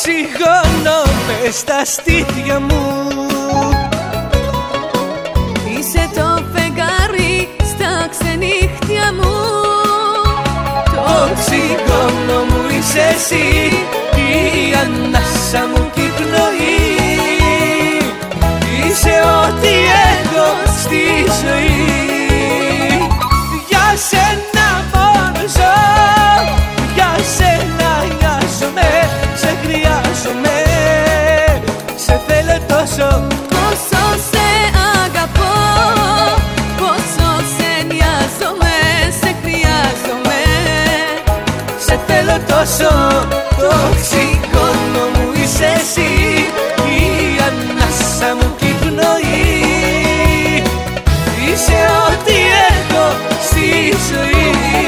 οξυγόνο μες στα στήθια μου. Είσαι το φεγγάρι στα ξενύχτια μου. Το οξυγόνο μου είσαι εσύ, η ανάσα μου κι η πνοή. Είσαι ό,τι έχω στη ζωή. Για σένα μόνο ζω, για σένα νοιάζομαι, σε χρειάζομαι, σε θέλω τόσο. Πόσο σε αγαπώ, πόσο σε νοιάζομαι, σε χρειάζομαι, σε θέλω τόσο. Το οξυγόνο μου είσαι εσύ, η ανάσα μου κι η πνοή. Είσαι ό,τι έχω στη ζωή.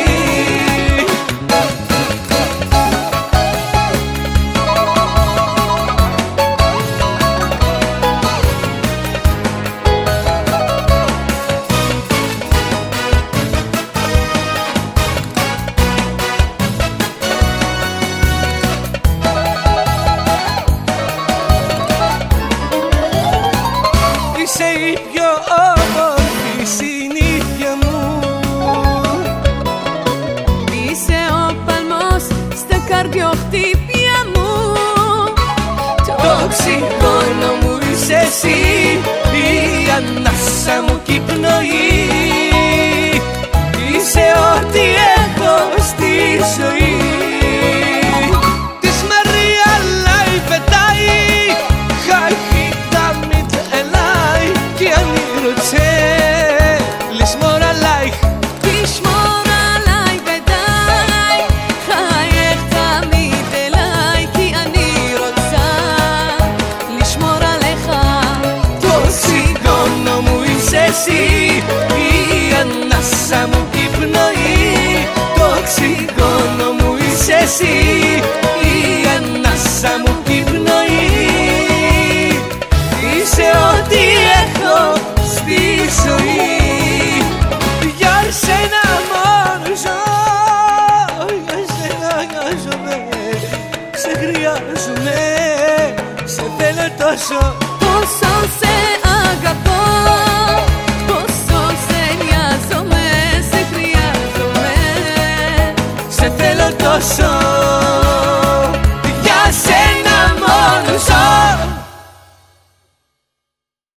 Είσαι η πιο όμορφη συνήθεια μου. είσαι ο παλμός στα καρδιοχτύπια μου. Το οξυγόνο μου είσαι εσύ, η ανάσα μου κι η πνοή. Είσαι ό,τι έχω στη ζωή. Της Μαρία Λάι πετάει, χαχίτα μη τελάει, κι αν ήρθε λες μόρα λάιχ. Τισμόρα λάι πετάει, χαχίτα μη τελάει, κι αν ήρθε λες μόρα λέχα. Το οξυγόνο μου είσαι εσύ, η ανάσα μου κι η πνοή. Το οξυγόνο μου είσαι εσύ, η ανάσα μου κι η πνοή. Είσαι ό,τι έχω στη ζωή. Για σένα μόνο ζω, για σένα νοιάζομαι, σε χρειάζομαι, σε θέλω τόσο.